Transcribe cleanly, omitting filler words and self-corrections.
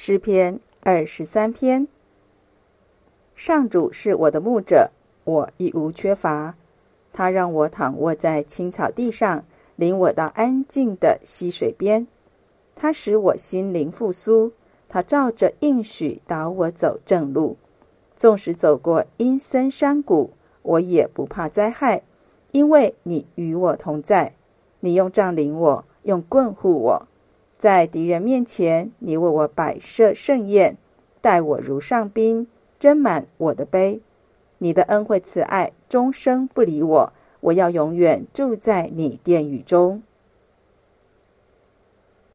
诗篇23篇。上主是我的牧者，我一无缺乏。他让我躺卧在青草地上，领我到安静的溪水边。他使我心灵复苏，他照着应许导我走正路。纵使走过阴森山谷，我也不怕灾害，因为你与我同在。你用杖领我，用棍护我。在敌人面前，你为我摆设盛宴，待我如上宾，斟满我的杯。你的恩惠慈爱终生不离我，我要永远住在你殿宇中。